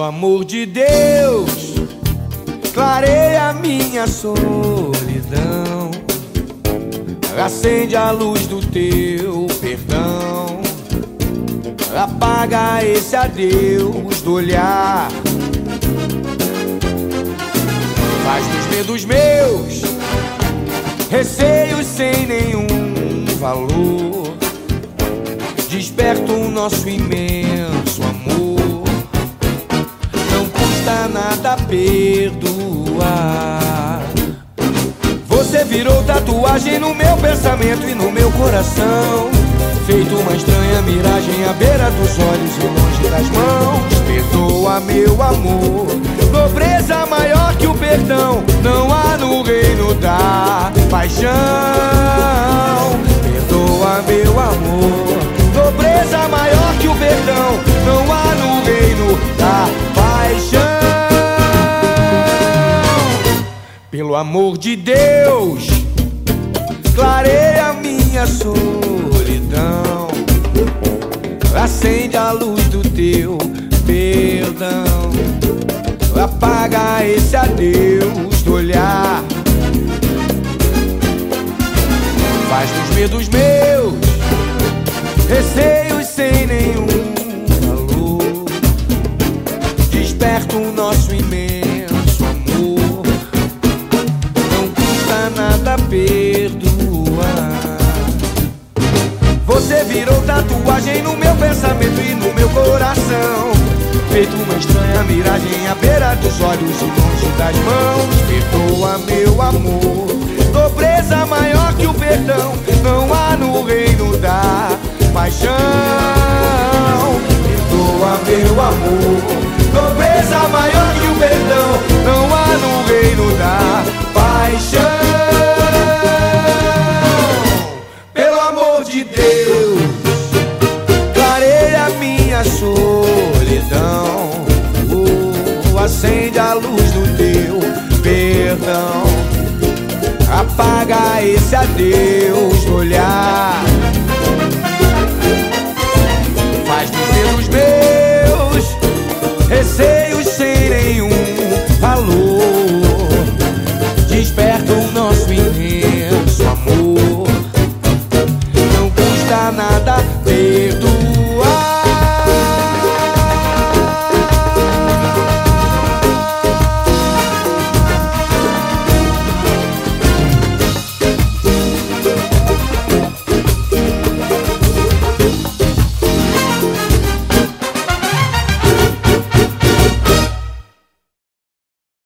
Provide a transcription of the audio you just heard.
Pelo amor de Deus, clareia a minha solidão, acende a luz do teu perdão, apaga esse adeus do olhar, faz dos medos meus receios sem nenhum valor, desperta o nosso imenso amor, não custa nada perdoar. Você virou tatuagem no meu pensamento e no meu coração, feito uma estranha miragem à beira dos olhos e longe das mãos. Perdoa, meu amor, nobreza maior que o perdão não há no reino da paixão. Perdoa, meu amor, nobreza maior que o perdão não há no reino da paixão. Pelo amor de Deus, clareia a minha solidão, acende a luz do teu perdão, apaga esse adeus do olhar, faz dos medos meus receios sem nenhum valor, desperta o nosso imenso amor, não custa nada perdoar. Você virou tatuagem no meu pensamento e no meu coração, feito uma estranha miragem à beira dos olhos e longe das mãos. Perdoa, meu amor, nobreza maior que o perdão não há no reino da paixão. Perdoa, meu amor, nobreza maior que o perdão não há no reino da paixão. Pelo amor de Deus, clareia a minha solidão, acende a luz do teu perdão, apaga esse adeus do olhar, faz dos medos meus receios sem nenhum valor, desperta o nosso imenso amor, não custa nada perdoar.